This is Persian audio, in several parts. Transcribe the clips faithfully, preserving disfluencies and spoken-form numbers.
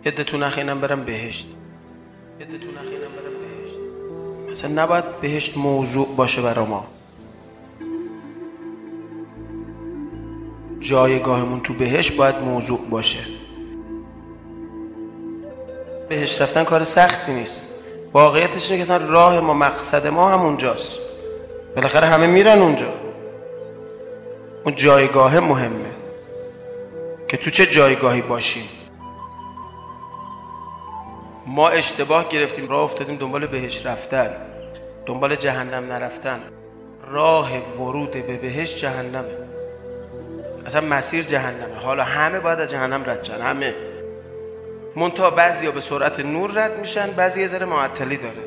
عدتون نخینم برم بهشت، عدتون نخینم برم بهشت. مثلا نباید بهشت موضوع باشه برا ما. جایگاهمون تو بهشت باید موضوع باشه. بهشت رفتن کار سختی نیست. واقعیتش اینه که اصلا راه ما، مقصد ما همونجاست. بالاخره همه میرن اونجا. اون جایگاه مهمه که تو چه جایگاهی باشیم. ما اشتباه گرفتیم، راه افتادیم دنبال بهشت رفتن، دنبال جهنم نرفتن. راه ورود به بهشت جهنمه، اصلا مسیر جهنمه. حالا همه باید از جهنم رد شن، همه. منتها بعضیا به سرعت نور رد میشن، بعضی یه ذره معطلی داره.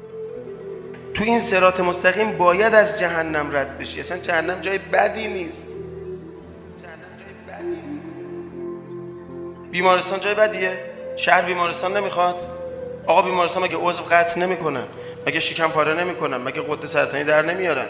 تو این صراط مستقیم باید از جهنم رد بشی. اصلا جهنم جای بدی نیست. جهنم جای بدی نیست. بیمارستان جای بدیه؟ شهر بیمارستان نمیخواد؟ آقا بیمارستان مگه عضو قطع نمیکنن؟ مگه شکم پاره نمیکنن؟ مگه غده سرطانی در نمیارن؟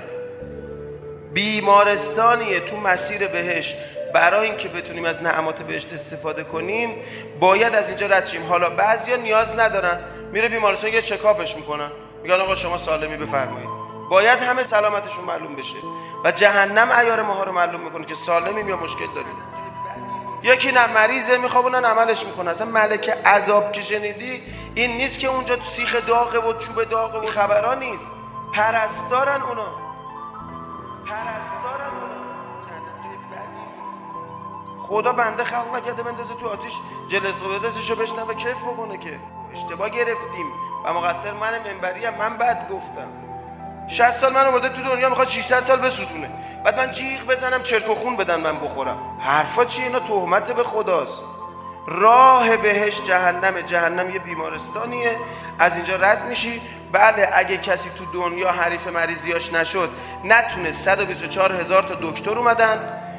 بیمارستانیه تو مسیر بهشت. برای اینکه بتونیم از نعمات بهشت استفاده کنیم باید از اینجا رد شیم. حالا بعضیا نیاز ندارن، میره بیمارستان یه چکاپش میکنن، میگن آقا شما سالمی بفرمایید. باید همه سلامتشون معلوم بشه و جهنم عیار ماها رو معلوم میکنه که سالمیم یا مشکل داریم. یکی نه مریضه میخوابونن عملش میکنه. اصلا ملکه عذاب که شنیدی این نیست که اونجا تو سیخ داغه و چوب داغه و خبران نیست. پرستارن اونا، پرستارن اونا. جهنم جای بدی نیست. خدا بنده خلق نکرده بندازه تو آتیش جلسه و بدازشو بشنوه کیف بکنه که. اشتباه گرفتیم و مقصر من منبریم. من بد گفتم. شصت سال من آورده تو دنیا، میخواد ششصد سال بسوزونه، بعد من جیغ بزنم چرک و خون بدن من بخورم. حرفا چیه؟ اینا تهمت به خداست. راه بهش جهنمه. جهنم یه بیمارستانیه، از اینجا رد میشی. بله اگه کسی تو دنیا حریف مریضیاش نشد، نتونه، صد و بیست و چهار هزار تا دکتر اومدن،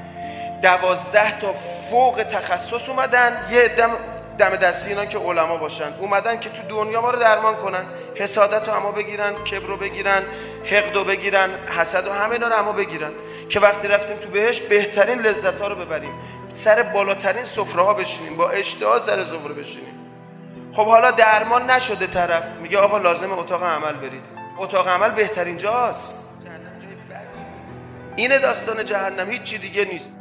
دوازده تا فوق تخصص اومدن، یه دم دم دستی اینا که علما باشن اومدن که تو دنیا ما رو درمان کنن. حسادت رو اما بگیرن، کبر رو بگیرن، حقد رو بگیرن، حسد و همه اینا رو اما بگیرن که وقتی رفتیم تو بهش بهترین لذت ها رو ببریم، سر بالاترین سفره ها بشینیم، با اشتها سر سفره بشینیم. خب حالا درمان نشده، طرف میگه آقا لازم اتاق عمل برید. اتاق عمل بهترین جاست. جهنم جای بدی نیست. اینه داستان جهنم، هیچ چی دیگه نیست.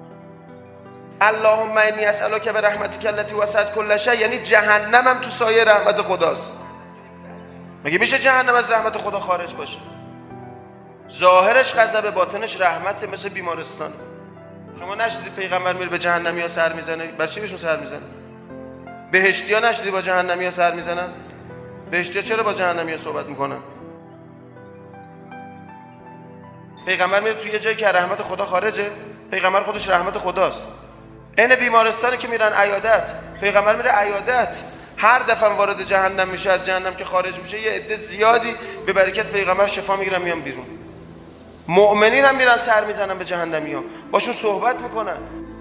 اللهم انی اسالک برحمتک التی وسعت کل شیء، یعنی جهنم هم تو سایه رحمت خداست. مگه میشه جهنم از رحمت خدا خارج باشه؟ ظاهرش غضب، باطنش رحمت، مثل بیمارستان. شما نشدید پیغمبر میره به جهنمیا سر میزنه؟ برای چی بهشون سر میزنه؟ بهشتیا نشدید با جهنمیا سر میزنن؟ بهشتیا چرا با جهنمیا صحبت میکنن؟ پیغمبر میره توی یه جایی که رحمت خدا خارجه. پیغمبر خودش رحمت خداست. این بیمارستانی که میرن عیادت، پیغمبر میره عیادت. هر دفعه وارد جهنم میشه، از جهنم که خارج میشه یه عده زیادی به برکت پیغمبر شفا میگیرن میان بیرون. مؤمنین هم میرن سر میزنن به جهنمیان، باشون صحبت میکنن.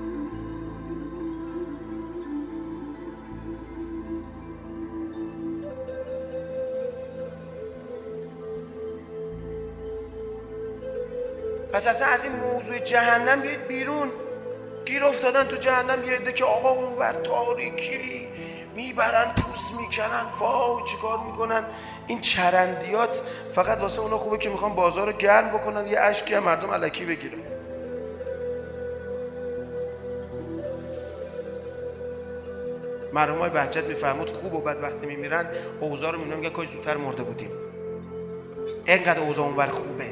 پس اصلا از این موضوع جهنم بیاید بیرون. گیر افتادن تو جهنم یه عده که آقا اونور تاریکی، میبرن پوست میکنن، وای چیکار میکنن. این چرندیات فقط واسه اونا خوبه که میخوان بازار رو گرم بکنن، یه اشکی هم مردم الکی بگیرن. مرحوم های بهجت میفرمود خوب و بد وقتی میمیرن اوضاع رو میبینن میگن کاش زودتر مرده بودیم، اینقدر اوضاع اونور خوبه.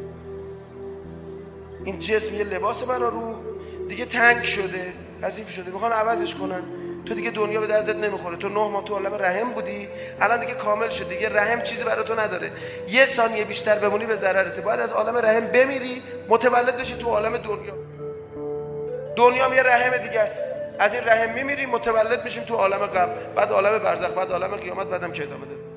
این جسم یه لباس برا رو دیگه تنگ شده، کثیف شده، میخوان عوضش کنن. تو دیگه دنیا به دردت نمیخوره. تو نه ماه تو عالم رحم بودی، الان دیگه کامل شد، دیگه رحم چیزی برای تو نداره. یه ثانیه بیشتر بمونی به ضررته. باید از عالم رحم بمیری، متولد بشی تو عالم دنیا. دنیا هم یه رحم دیگه است. از این رحم میمیری، متولد میشیم تو عالم قبر، بعد عالم برزخ، بعد عالم قیامت، بعدم که ادامه داره.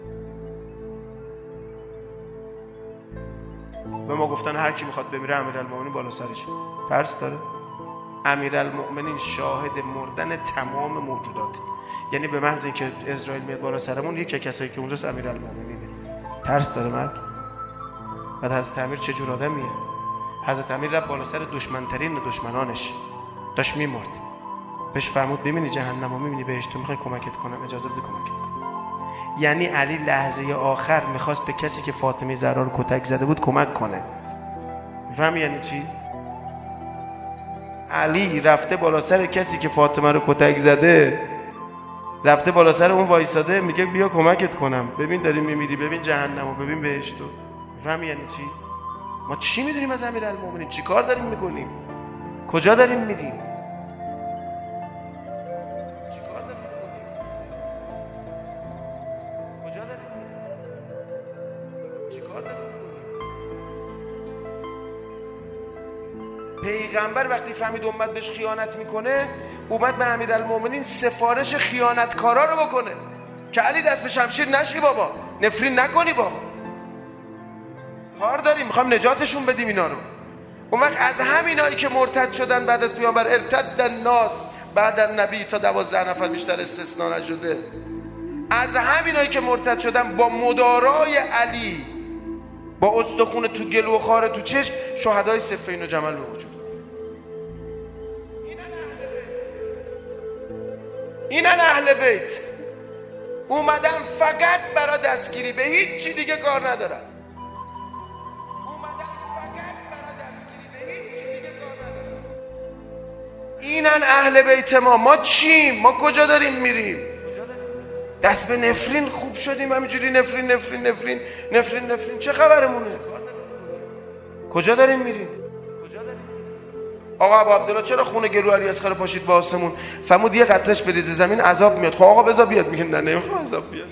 به ما گفتن هر کی میخواد بمیره امیرالمومنین بالا سرش. ترس داره؟ امیرالمومنین شاهد مردن تمام موجودات. یعنی به محض اینکه اسرائیل میاد بالا سرمون، یکی کسایی که اونجاست امیرالمومنینه. ترس داره مرد؟ بعد حضرت امیر چه جور آدمیه؟ حضرت امیر رفت بالا سر دشمنترین دشمنانش، داشت میمرد. بهش فرمود ببینی جهنم رو میبینی بهشت رو، میخوای کمکت کنم، اجازه بده کمکت کنم. یعنی علی لحظه آخر میخواست به کسی که فاطمه زهرا رو کتک زده بود کمک کنه. میفهمی یعنی چی؟ علی رفته بالا سر کسی که فاطمه رو کتک زده، رفته بالا سر اون وایساده، میگه بیا کمکت کنم، ببین داری میمیری، ببین جهنمو، ببین بهشتو. میفهمی یعنی چی؟ ما چی میدونیم از امیرالمومنین؟ چی کار داریم میکنیم؟ کجا داریم میریم؟ چی کار داریم میکنیم؟ کجا داریم میریم؟ چی کار داریم میکنیم؟ پیغمبر وقتی فهمید امت بهش خیانت میکنه، اومد به امیرالمومنین سفارش خیانتکارا رو بکنه که علی دست به شمشیر نشی بابا، نفرین نکنی بابا، کار داریم، میخوام نجاتشون بدیم اینا رو. اون وقت از همینایی که مرتد شدن بعد از پیامبر، ارتد الناس بعد النبی، تا دوازده نفر بیشتر استثناء نشده، از همینایی که مرتد شدن با مدارای علی، با استخون تو گلو و خاره تو چشم، شهدای صفین و جمل به وجود. اینن اهل بیت، اومدن فقط برای دستگیری، به هیچ چی دیگه کار ندارن. اومدن فقط برای دستگیری، به هیچ چی دیگه کار ندارن. اینن اهل بیت ما. ما چیم؟ ما کجا داریم میریم؟ دست به نفرین خوب شدیم، همینجوری نفرین نفرین نفرین نفرین نفرین. چه خبرمونه؟ کجا داریم میریم؟ آقا ابو عبدالله چرا خونه گلو علی اصغر پاشید به آسمون؟ فرمود یه قطرهش بریز زمین عذاب میاد. خب آقا بذار بیاد. میگه نه نمیخوام عذاب بیاد.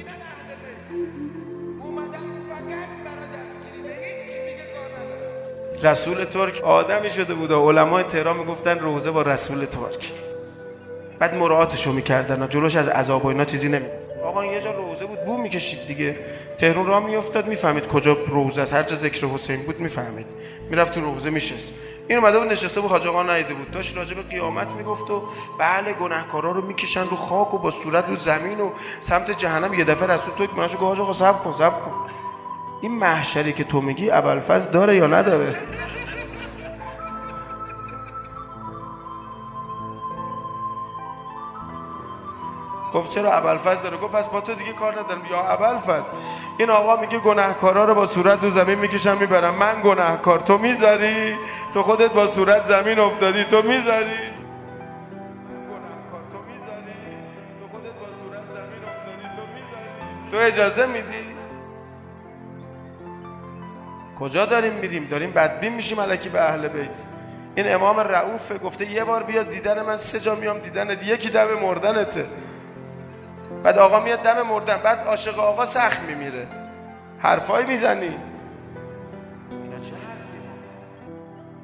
رسول ترک آدمی شده بود، علمای تهران میگفتن روزه با رسول ترک، بعد مراعاتشو میکردن، جلوش از عذاب و اینا چیزی نمیگفت. آقا یه جا روزه بود بو میکشید دیگه، تهران راه میافتاد میفهمید کجا روزه است، هر جا ذکر حسین بود میفهمید، میرفت تو روزه میشست. این اومده بود نشسته بود، حاج آقا ندیده بود، داشت راجع به قیامت میگفت و بله گناهکارا رو میکشن رو خاک و با صورت رو زمین و سمت جهنم. یه دفعه رسول تو مناشو گفت حاج آقا صبر کن صبر کن، این محشری که تو میگی ابوالفضل داره یا نداره؟ گفت چرا ابوالفضل داره؟ گفت پس با تو دیگه کار ندارم. یا ابوالفضل این آقا میگه گناهکارا رو با صورت رو زمین میکشن میبرن، من گناهکار، تو میذاری؟ تو خودت با صورت زمین افتادی، تو میذاری؟ من گناهکار، تو میذاری؟ تو خودت با صورت زمین افتادی، تو میذاری؟ تو اجازه میدی؟ کجا داریم میریم؟ داریم بدبین میشیم الکی به اهل بیت. این امام رؤوف گفته یه بار بیاد دیدن من، سه جا میام دیدنت، یکی دم مردنته. بعد آقا میاد دم مردن، بعد عاشق آقا سخت میمیره. حرفایی میزنی؟ اینا چه حرفیه ما میزنیم؟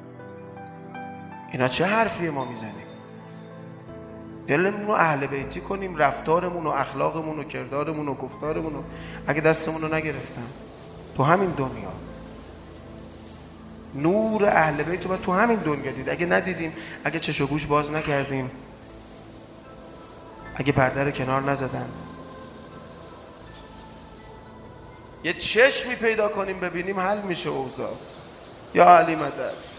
اینا چه حرفیه ما میزنیم؟ دلمون رو اهل بیتی کنیم، رفتارمون و اخلاقمون و کردارمون و گفتارمون رو اگه دستمون رو نگرفتم تو همین دنیا، نور اهل بیت رو تو همین دنیا دید. اگه ندیدیم، اگه چش و گوش باز نکردیم، اگه پرده رو کنار نزدن، یه چشمی پیدا کنیم ببینیم، حل میشه اوضاع. یا علی مدد.